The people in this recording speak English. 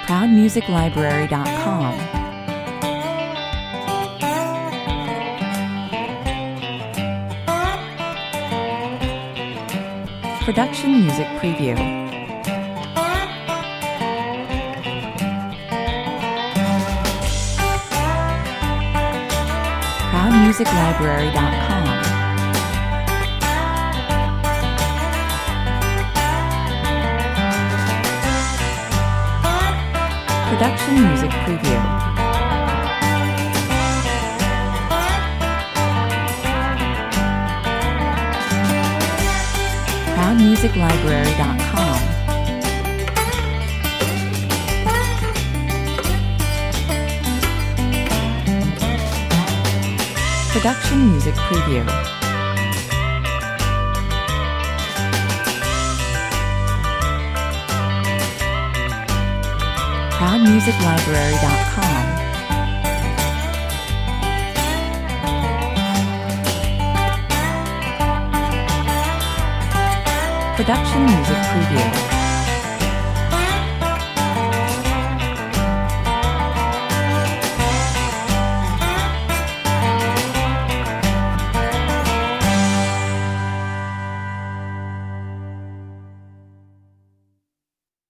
ProudMusicLibrary.com. Production Music Preview. ProudMusicLibrary.com. Production Music Preview. ProudMusicLibrary.com. Production Music Preview. ProudMusicLibrary.com. Production Music Preview.